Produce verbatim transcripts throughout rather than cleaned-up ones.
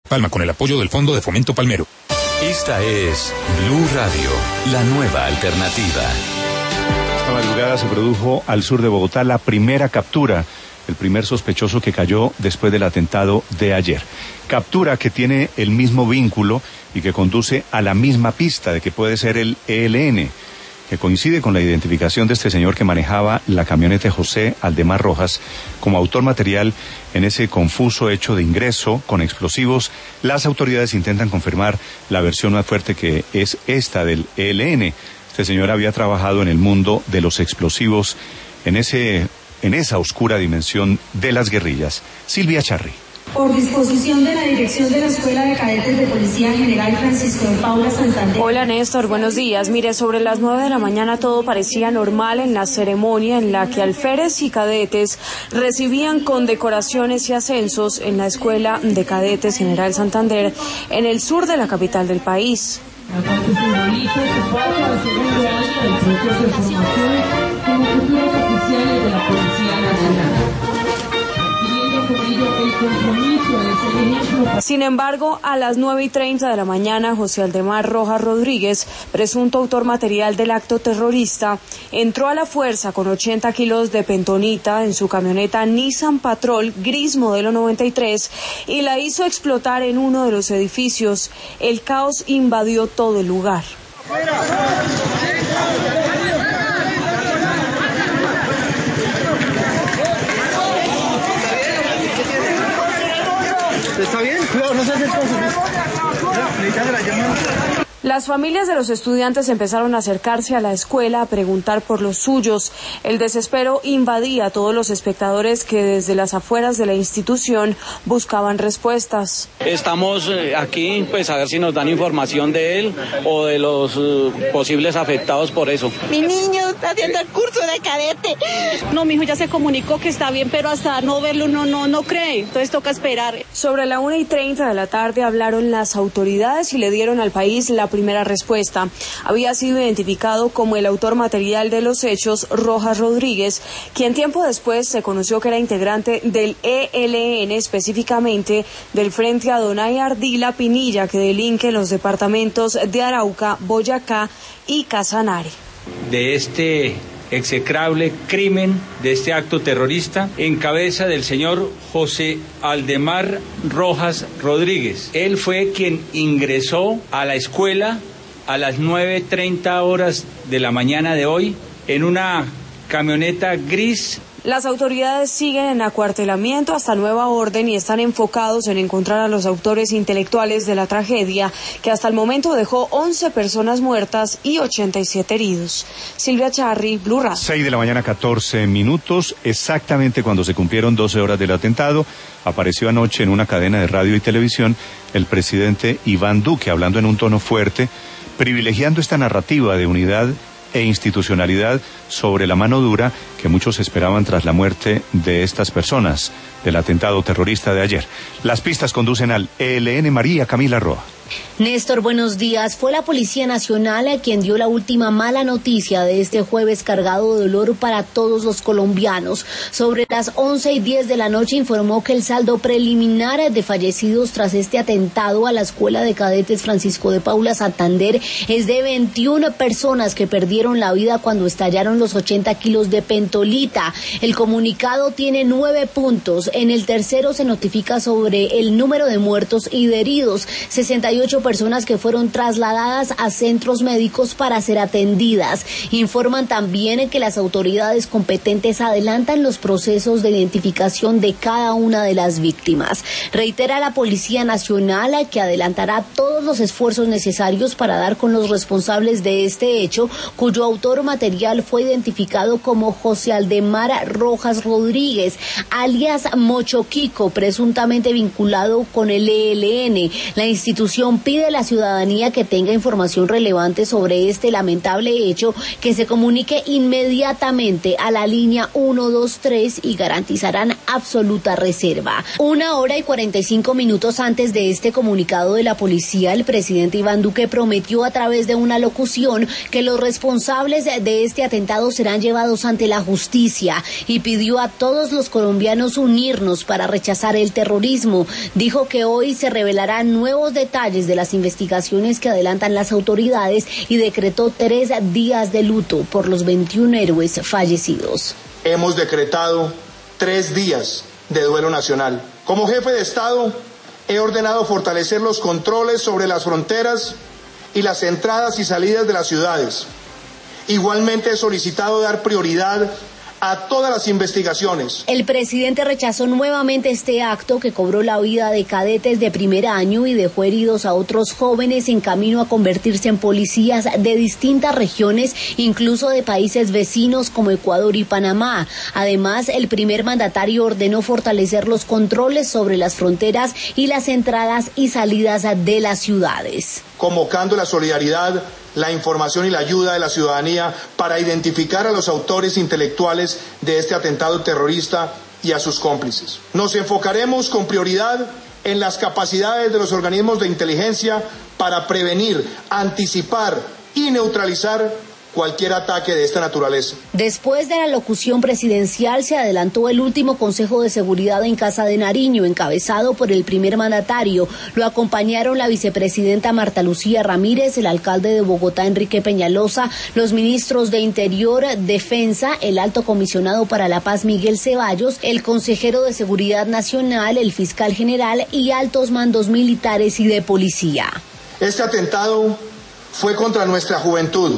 Palma con el apoyo del Fondo de Fomento Palmero. Esta es Blue Radio, la nueva alternativa. Esta madrugada se produjo al sur de Bogotá la primera captura, el primer sospechoso que cayó después del atentado de ayer. Captura que tiene el mismo vínculo y que conduce a la misma pista de que puede ser el E L N, que coincide con la identificación de este señor que manejaba la camioneta José Aldemar Rojas como autor material en ese confuso hecho de ingreso con explosivos. Las autoridades intentan confirmar la versión más fuerte, que es esta del E L N. Este señor había trabajado en el mundo de los explosivos, en ese, en esa oscura dimensión de las guerrillas. Silvia Charri. Por disposición de la Dirección de la Escuela de Cadetes de Policía General Francisco de Paula Santander. Hola Néstor, buenos días. Mire, sobre las nueve de la mañana todo parecía normal en la ceremonia en la que alférez y cadetes recibían condecoraciones y ascensos en la Escuela de Cadetes General Santander en el sur de la capital del país. La parte simboliza que pasa al segundo año del proceso de formación como futuros oficiales de la Policía Nacional. Sin embargo, a las nueve y treinta de la mañana, José Aldemar Rojas Rodríguez, presunto autor material del acto terrorista, entró a la fuerza con ochenta kilos de pentonita en su camioneta Nissan Patrol gris modelo noventa y tres y la hizo explotar en uno de los edificios. El caos invadió todo el lugar. ¿Está bien? Cuidado, no se hace cosas. Las familias de los estudiantes empezaron a acercarse a la escuela a preguntar por los suyos. El desespero invadía a todos los espectadores que desde las afueras de la institución buscaban respuestas. Estamos aquí pues a ver si nos dan información de él o de los uh, posibles afectados por eso. Mi niño está haciendo el curso de cadete. No, mi hijo ya se comunicó que está bien, pero hasta no verlo no, no, no cree. Entonces toca esperar. Sobre la una y treinta de la tarde hablaron las autoridades y le dieron al país la primera respuesta. Había sido identificado como el autor material de los hechos, Rojas Rodríguez, quien tiempo después se conoció que era integrante del E L N, específicamente del Frente Adonai Ardila Pinilla, que delinque en los departamentos de Arauca, Boyacá y Casanare. De este execrable crimen, de este acto terrorista, en cabeza del señor José Aldemar Rojas Rodríguez. Él fue quien ingresó a la escuela a las nueve treinta horas de la mañana de hoy en una camioneta gris. Las autoridades siguen en acuartelamiento hasta nueva orden y están enfocados en encontrar a los autores intelectuales de la tragedia, que hasta el momento dejó once personas muertas y ochenta y siete heridos. Silvia Charri, Blue Radio. seis de la mañana, catorce minutos, exactamente cuando se cumplieron doce horas del atentado, apareció anoche en una cadena de radio y televisión el presidente Iván Duque, hablando en un tono fuerte, privilegiando esta narrativa de unidad e institucionalidad sobre la mano dura que muchos esperaban tras la muerte de estas personas del atentado terrorista de ayer. Las pistas conducen al E L N. María Camila Roa. Néstor, buenos días. Fue la Policía Nacional quien dio la última mala noticia de este jueves cargado de dolor para todos los colombianos. Sobre las once y diez de la noche informó que el saldo preliminar de fallecidos tras este atentado a la Escuela de Cadetes Francisco de Paula Santander es de veintiuna personas que perdieron la vida cuando estallaron los ochenta kilos de pentolita. El comunicado tiene nueve puntos. En el tercero se notifica sobre el número de muertos y de heridos, sesenta y ocho personas que fueron trasladadas a centros médicos para ser atendidas. Informan también que las autoridades competentes adelantan los procesos de identificación de cada una de las víctimas. Reitera la Policía Nacional que adelantará todos los esfuerzos necesarios para dar con los responsables de este hecho, cuyo autor material fue identificado como José Aldemar Rojas Rodríguez, alias Mochoquico, presuntamente vinculado con el E L N. La institución institución pide a la ciudadanía que tenga información relevante sobre este lamentable hecho, que se comunique inmediatamente a la línea ciento veintitrés y garantizarán absoluta reserva. Una hora y cuarenta y cinco minutos antes de este comunicado de la policía, el presidente Iván Duque prometió a través de una locución que los responsables de este atentado serán llevados ante la justicia y pidió a todos los colombianos unirnos para rechazar el terrorismo. Dijo que hoy se revelarán nuevos detalles de las investigaciones que adelantan las autoridades y decretó tres días de luto por los veintiún héroes fallecidos. Hemos decretado tres días de duelo nacional. Como jefe de Estado, he ordenado fortalecer los controles sobre las fronteras y las entradas y salidas de las ciudades. Igualmente he solicitado dar prioridad a todas las investigaciones. El presidente rechazó nuevamente este acto que cobró la vida de cadetes de primer año y dejó heridos a otros jóvenes en camino a convertirse en policías de distintas regiones, incluso de países vecinos como Ecuador y Panamá. Además, el primer mandatario ordenó fortalecer los controles sobre las fronteras y las entradas y salidas de las ciudades. Convocando la solidaridad, la información y la ayuda de la ciudadanía para identificar a los autores intelectuales de este atentado terrorista y a sus cómplices. Nos enfocaremos con prioridad en las capacidades de los organismos de inteligencia para prevenir, anticipar y neutralizar cualquier ataque de esta naturaleza. Después de la locución presidencial se adelantó el último Consejo de Seguridad en Casa de Nariño, encabezado por el primer mandatario. Lo acompañaron la vicepresidenta Marta Lucía Ramírez, el alcalde de Bogotá Enrique Peñalosa, los ministros de Interior, Defensa, el alto comisionado para la paz Miguel Ceballos, el consejero de Seguridad Nacional, el fiscal general y altos mandos militares y de policía. Este atentado fue contra nuestra juventud,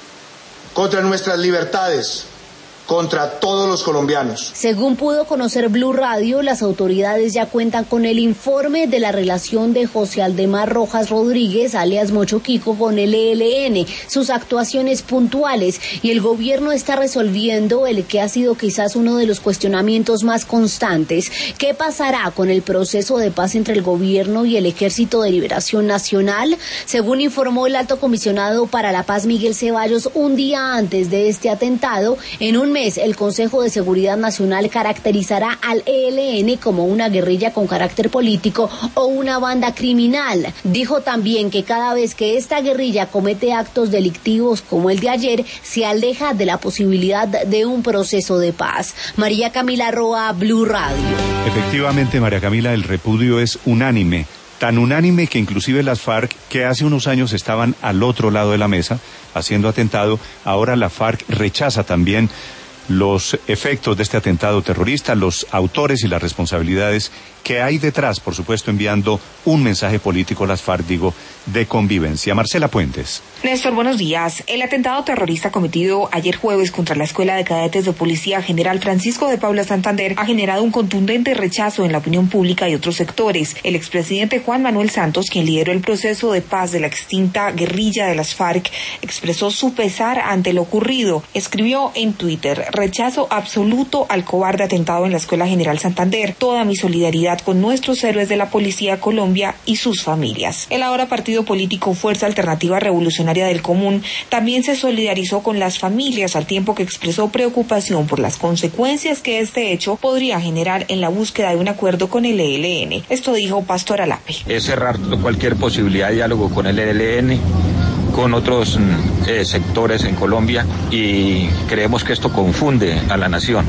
contra nuestras libertades, contra todos los colombianos. Según pudo conocer Blue Radio, las autoridades ya cuentan con el informe de la relación de José Aldemar Rojas Rodríguez, alias Mocho Quico, con el E L N, sus actuaciones puntuales, y el gobierno está resolviendo el que ha sido quizás uno de los cuestionamientos más constantes. ¿Qué pasará con el proceso de paz entre el gobierno y el Ejército de Liberación Nacional? Según informó el alto comisionado para la paz Miguel Ceballos, un día antes de este atentado, en un el Consejo de Seguridad Nacional caracterizará al E L N como una guerrilla con carácter político o una banda criminal. Dijo también que cada vez que esta guerrilla comete actos delictivos como el de ayer, se aleja de la posibilidad de un proceso de paz. María Camila Roa, Blue Radio. Efectivamente, María Camila, el repudio es unánime. Tan unánime que inclusive las FARC, que hace unos años estaban al otro lado de la mesa haciendo atentado, ahora la FARC rechaza también los efectos de este atentado terrorista, los autores y las responsabilidades que hay detrás, por supuesto, enviando un mensaje político a las FARC, digo, de convivencia. Marcela Puentes. Néstor, buenos días. El atentado terrorista cometido ayer jueves contra la Escuela de Cadetes de Policía General Francisco de Paula Santander ha generado un contundente rechazo en la opinión pública y otros sectores. El expresidente Juan Manuel Santos, quien lideró el proceso de paz de la extinta guerrilla de las FARC, expresó su pesar ante lo ocurrido. Escribió en Twitter: rechazo absoluto al cobarde atentado en la Escuela General Santander. Toda mi solidaridad con nuestros héroes de la Policía Colombia y sus familias. El ahora partido político Fuerza Alternativa Revolucionaria del Común también se solidarizó con las familias, al tiempo que expresó preocupación por las consecuencias que este hecho podría generar en la búsqueda de un acuerdo con el E L N. Esto dijo Pastor Alape. Es cerrar cualquier posibilidad de diálogo con el E L N, con otros eh, sectores en Colombia, y creemos que esto confunde a la nación.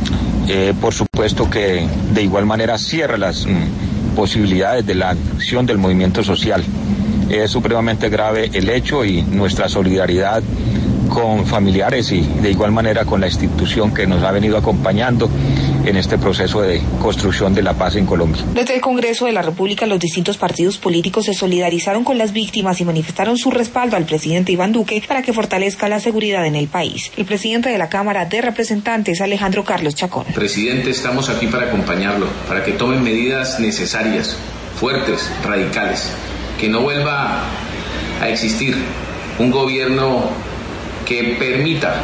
Eh, por supuesto que de igual manera cierra las mm, posibilidades de la acción del movimiento social. Es supremamente grave el hecho y nuestra solidaridad con familiares y de igual manera con la institución que nos ha venido acompañando en este proceso de construcción de la paz en Colombia. Desde el Congreso de la República, los distintos partidos políticos se solidarizaron con las víctimas y manifestaron su respaldo al presidente Iván Duque para que fortalezca la seguridad en el país. El presidente de la Cámara de Representantes, Alejandro Carlos Chacón. Presidente, estamos aquí para acompañarlo, para que tomen medidas necesarias, fuertes, radicales, que no vuelva a existir un gobierno que permita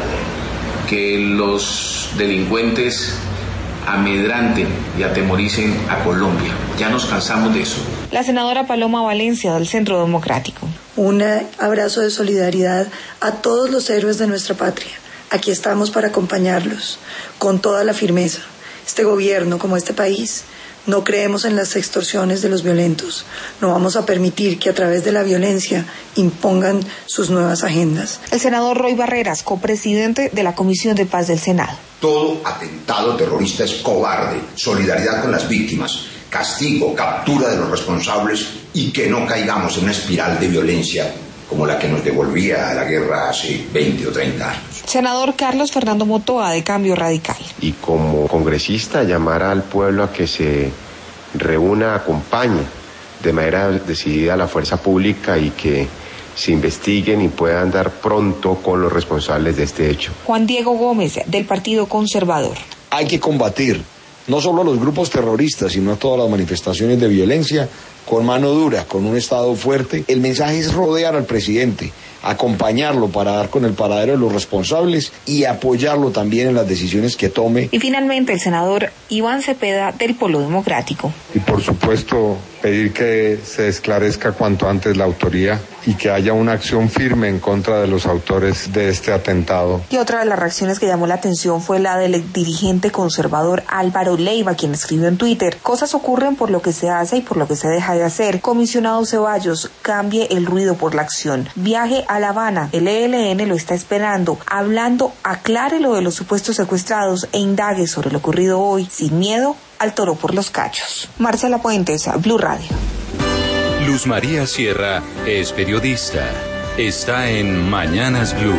que los delincuentes amedranten y atemoricen a Colombia. Ya nos cansamos de eso. La senadora Paloma Valencia del Centro Democrático. Un abrazo de solidaridad a todos los héroes de nuestra patria. Aquí estamos para acompañarlos con toda la firmeza. Este gobierno, como este país, no creemos en las extorsiones de los violentos. No vamos a permitir que a través de la violencia impongan sus nuevas agendas. El senador Roy Barreras, copresidente de la Comisión de Paz del Senado. Todo atentado terrorista es cobarde. Solidaridad con las víctimas, castigo, captura de los responsables y que no caigamos en una espiral de violencia como la que nos devolvía a la guerra hace veinte o treinta años. Senador Carlos Fernando Motoa, de Cambio Radical. Y como congresista, llamar al pueblo a que se reúna, acompañe de manera decidida a la fuerza pública y que se investiguen y puedan dar pronto con los responsables de este hecho. Juan Diego Gómez, del Partido Conservador. Hay que combatir no solo a los grupos terroristas, sino a todas las manifestaciones de violencia con mano dura, con un Estado fuerte. El mensaje es rodear al presidente, acompañarlo para dar con el paradero de los responsables y apoyarlo también en las decisiones que tome. Y finalmente el senador Iván Cepeda, del Polo Democrático. Y por supuesto pedir que se esclarezca cuanto antes la autoría y que haya una acción firme en contra de los autores de este atentado. Y otra de las reacciones que llamó la atención fue la del dirigente conservador Álvaro Leiva, quien escribió en Twitter: cosas ocurren por lo que se hace y por lo que se deja de hacer. Comisionado Ceballos, cambie el ruido por la acción. Viaje a La Habana, el E L N lo está esperando. Hablando, aclare lo de los supuestos secuestrados e indague sobre lo ocurrido hoy, sin miedo al toro por los cachos. Marcela Puentes, Blue Radio. Luz María Sierra es periodista. Está en Mañanas Blue.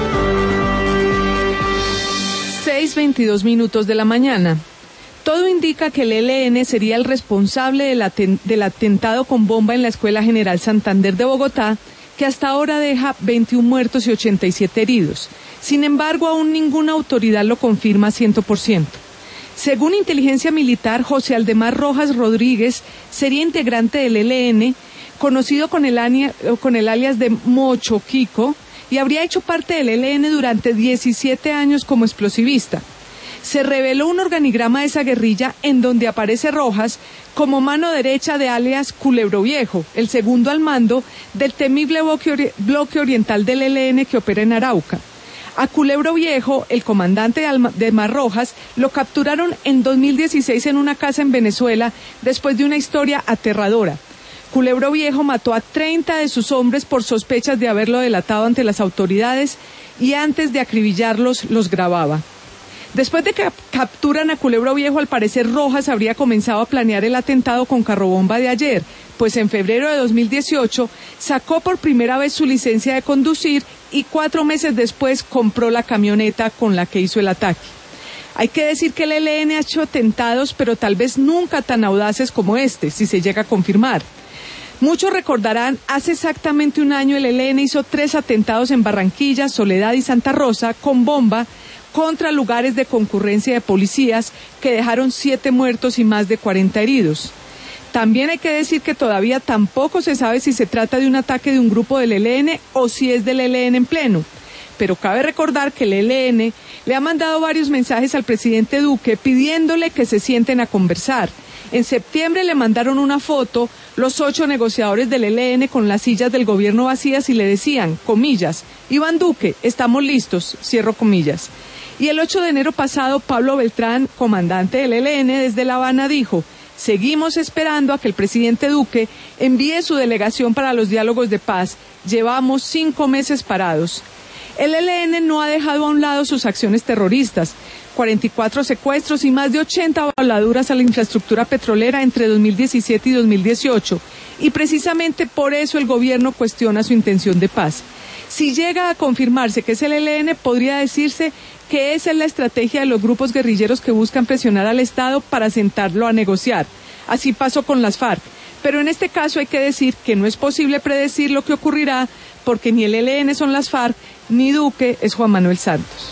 seis veintidós minutos de la mañana. Todo indica que el E L N sería el responsable del, aten- del atentado con bomba en la Escuela General Santander de Bogotá, que hasta ahora deja veintiún muertos y ochenta y siete heridos. Sin embargo, aún ninguna autoridad lo confirma cien por ciento. Según inteligencia militar, José Aldemar Rojas Rodríguez sería integrante del E L N, conocido con el, alia, con el alias de Mocho Kiko, y habría hecho parte del E L N durante diecisiete años como explosivista. Se reveló un organigrama de esa guerrilla en donde aparece Rojas como mano derecha de alias Culebro Viejo, el segundo al mando del temible bloque, bloque oriental del E L N que opera en Arauca. A Culebro Viejo, el comandante de Aldemar Rojas, lo capturaron en dos mil dieciséis en una casa en Venezuela después de una historia aterradora. Culebro Viejo mató a treinta de sus hombres por sospechas de haberlo delatado ante las autoridades y antes de acribillarlos los grababa. Después de que capturan a Culebro Viejo, al parecer Rojas habría comenzado a planear el atentado con carrobomba de ayer, pues en febrero de dos mil dieciocho sacó por primera vez su licencia de conducir y cuatro meses después compró la camioneta con la que hizo el ataque. Hay que decir que el E L N ha hecho atentados, pero tal vez nunca tan audaces como este, si se llega a confirmar. Muchos recordarán, hace exactamente un año el E L N hizo tres atentados en Barranquilla, Soledad y Santa Rosa con bomba contra lugares de concurrencia de policías que dejaron siete muertos y más de cuarenta heridos. También hay que decir que todavía tampoco se sabe si se trata de un ataque de un grupo del E L N o si es del E L N en pleno. Pero cabe recordar que el E L N le ha mandado varios mensajes al presidente Duque pidiéndole que se sienten a conversar. En septiembre le mandaron una foto los ocho negociadores del E L N con las sillas del gobierno vacías y le decían, comillas, Iván Duque, estamos listos, cierro comillas. Y el ocho de enero pasado, Pablo Beltrán, comandante del E L N desde La Habana, dijo: seguimos esperando a que el presidente Duque envíe su delegación para los diálogos de paz. Llevamos cinco meses parados. El E L N no ha dejado a un lado sus acciones terroristas. cuarenta y cuatro secuestros y más de ochenta baladuras a la infraestructura petrolera entre dos mil diecisiete y dos mil dieciocho. Y precisamente por eso el gobierno cuestiona su intención de paz. Si llega a confirmarse que es el E L N, podría decirse que esa es la estrategia de los grupos guerrilleros que buscan presionar al Estado para sentarlo a negociar. Así pasó con las FARC. Pero en este caso hay que decir que no es posible predecir lo que ocurrirá porque ni el E L N son las FARC, ni Duque es Juan Manuel Santos.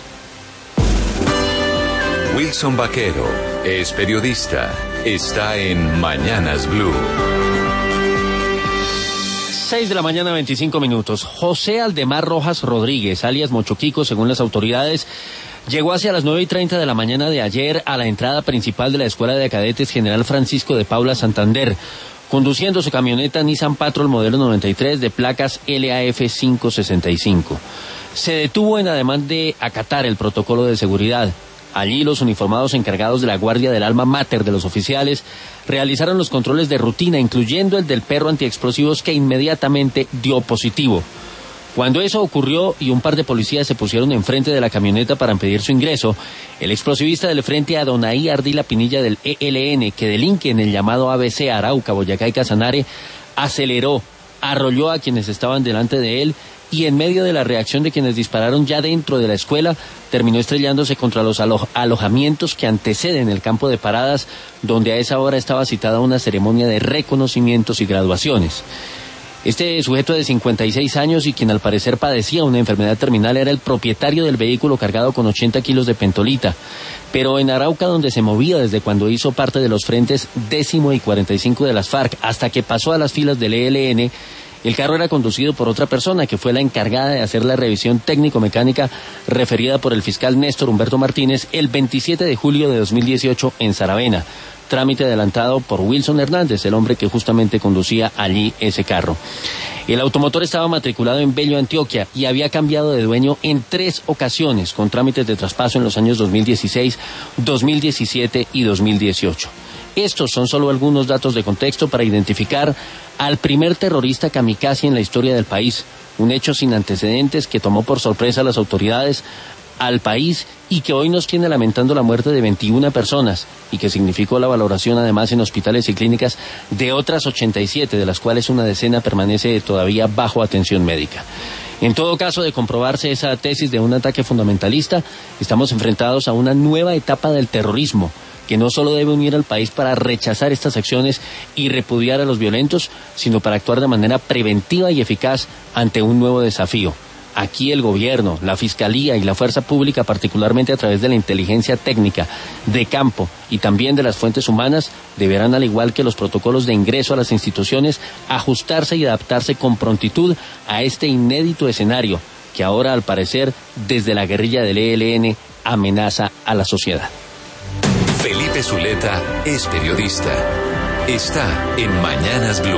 Wilson Vaquero es periodista. Está en Mañanas Blue. seis de la mañana, veinticinco minutos. José Aldemar Rojas Rodríguez, alias Mocho Kiko, según las autoridades, llegó hacia las nueve y treinta de la mañana de ayer a la entrada principal de la Escuela de Cadetes General Francisco de Paula Santander. conduciendo su camioneta Nissan Patrol modelo noventa y tres de placas L A F quinientos sesenta y cinco. Se detuvo en ademán de acatar el protocolo de seguridad. Allí los uniformados encargados de la guardia del alma mater de los oficiales realizaron los controles de rutina, incluyendo el del perro antiexplosivos, que inmediatamente dio positivo. Cuando eso ocurrió y un par de policías se pusieron enfrente de la camioneta para impedir su ingreso, el explosivista del Frente Adonai Ardila Pinilla del E L N, que delinque en el llamado A B C Arauca, Boyacá y Casanare, aceleró, arrolló a quienes estaban delante de él y en medio de la reacción de quienes dispararon ya dentro de la escuela, terminó estrellándose contra los alo- alojamientos que anteceden el campo de paradas, donde a esa hora estaba citada una ceremonia de reconocimientos y graduaciones. Este sujeto de cincuenta y seis años y quien al parecer padecía una enfermedad terminal era el propietario del vehículo cargado con ochenta kilos de pentolita. Pero en Arauca, donde se movía desde cuando hizo parte de los frentes décimo y cuarenta y cinco de las FARC hasta que pasó a las filas del E L N, el carro era conducido por otra persona que fue la encargada de hacer la revisión técnico-mecánica referida por el fiscal Néstor Humberto Martínez el veintisiete de julio de dos mil dieciocho en Saravena. Trámite adelantado por Wilson Hernández, el hombre que justamente conducía allí ese carro. El automotor estaba matriculado en Bello, Antioquia, y había cambiado de dueño en tres ocasiones, con trámites de traspaso en los años dos mil dieciséis, dos mil diecisiete y dos mil dieciocho. Estos son solo algunos datos de contexto para identificar al primer terrorista kamikaze en la historia del país, un hecho sin antecedentes que tomó por sorpresa a las autoridades, al país, y que hoy nos tiene lamentando la muerte de veintiuna personas y que significó la valoración además en hospitales y clínicas de otras ochenta y siete, de las cuales una decena permanece todavía bajo atención médica. En todo caso, de comprobarse esa tesis de un ataque fundamentalista, estamos enfrentados a una nueva etapa del terrorismo, que no solo debe unir al país para rechazar estas acciones y repudiar a los violentos, sino para actuar de manera preventiva y eficaz ante un nuevo desafío. Aquí el gobierno, la fiscalía y la fuerza pública, particularmente a través de la inteligencia técnica, de campo y también de las fuentes humanas, deberán, al igual que los protocolos de ingreso a las instituciones, ajustarse y adaptarse con prontitud a este inédito escenario que ahora, al parecer, desde la guerrilla del E L N, amenaza a la sociedad. Felipe Zuleta es periodista. Está en Mañanas Blue.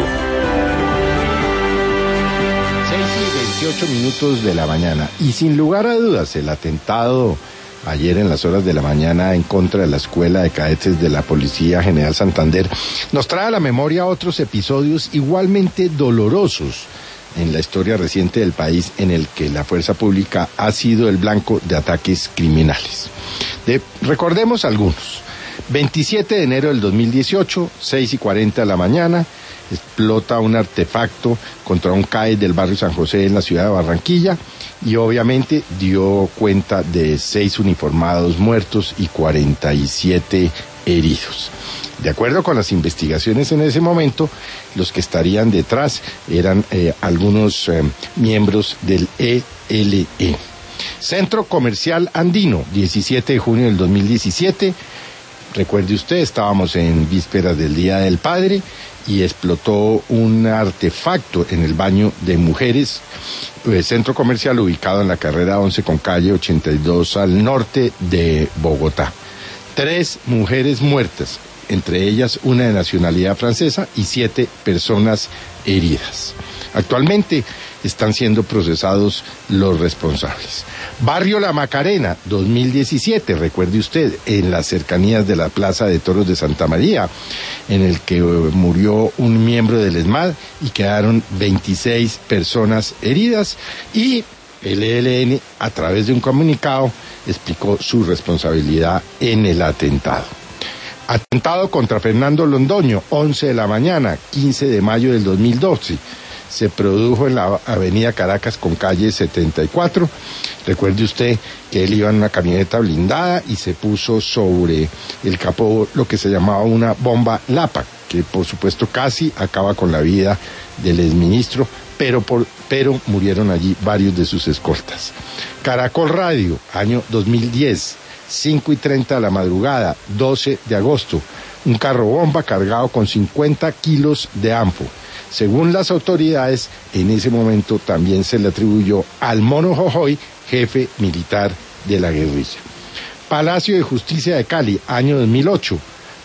veintiocho minutos de la mañana. Y sin lugar a dudas, el atentado ayer en las horas de la mañana en contra de la Escuela de Cadetes de la Policía General Santander nos trae a la memoria otros episodios igualmente dolorosos en la historia reciente del país, en el que la fuerza pública ha sido el blanco de ataques criminales. De, recordemos algunos. veintisiete de enero del dos mil dieciocho, seis y cuarenta de la mañana, explota un artefacto contra un C A E del barrio San José en la ciudad de Barranquilla y obviamente dio cuenta de seis uniformados muertos y cuarenta y siete heridos. De acuerdo con las investigaciones en ese momento, los que estarían detrás eran eh, algunos eh, miembros del E L E. Centro Comercial Andino, diecisiete de junio del dos mil diecisiete. Recuerde usted, estábamos en vísperas del Día del Padre y explotó un artefacto en el baño de mujeres, el centro comercial ubicado en la carrera once con calle ochenta y dos al norte de Bogotá. Tres mujeres muertas, entre ellas una de nacionalidad francesa y siete personas heridas. Actualmente están siendo procesados los responsables. Barrio La Macarena, dos mil diecisiete, recuerde usted, en las cercanías de la Plaza de Toros de Santa María, en el que murió un miembro del ESMAD y quedaron veintiséis personas heridas, y el E L N, a través de un comunicado, explicó su responsabilidad en el atentado. Atentado contra Fernando Londoño, once de la mañana, quince de mayo del dos mil doce. Se produjo en la avenida Caracas con calle setenta y cuatro. Recuerde usted que él iba en una camioneta blindada y se puso sobre el capó lo que se llamaba una bomba Lapa, que por supuesto casi acaba con la vida del exministro, pero, por, pero murieron allí varios de sus escoltas. Caracol Radio, año dos mil diez, cinco y treinta de la madrugada, doce de agosto, un carro bomba cargado con cincuenta kilos de anfo. Según las autoridades, en ese momento también se le atribuyó al Mono Jojoy, jefe militar de la guerrilla. Palacio de Justicia de Cali, año dos mil ocho.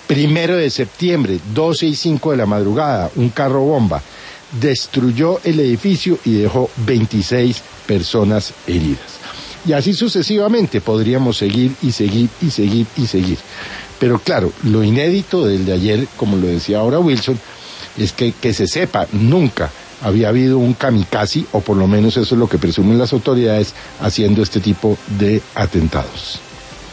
Primero de septiembre, doce y cinco de la madrugada, un carro bomba destruyó el edificio y dejó veintiséis personas heridas. Y así sucesivamente podríamos seguir y seguir y seguir y seguir. Pero claro, lo inédito del de ayer, como lo decía ahora Wilson, es que, que se sepa, nunca había habido un kamikaze, o por lo menos eso es lo que presumen las autoridades, haciendo este tipo de atentados.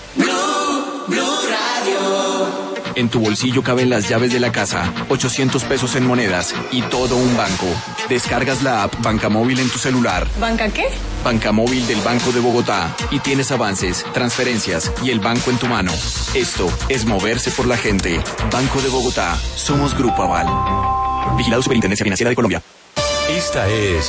En tu bolsillo caben las llaves de la casa, ochocientos pesos en monedas y todo un banco. Descargas la app Bancamóvil en tu celular. ¿Banca qué? Bancamóvil del Banco de Bogotá y tienes avances, transferencias y el banco en tu mano. Esto es moverse por la gente. Banco de Bogotá. Somos Grupo Aval. Vigilado Superintendencia Financiera de Colombia. Esta es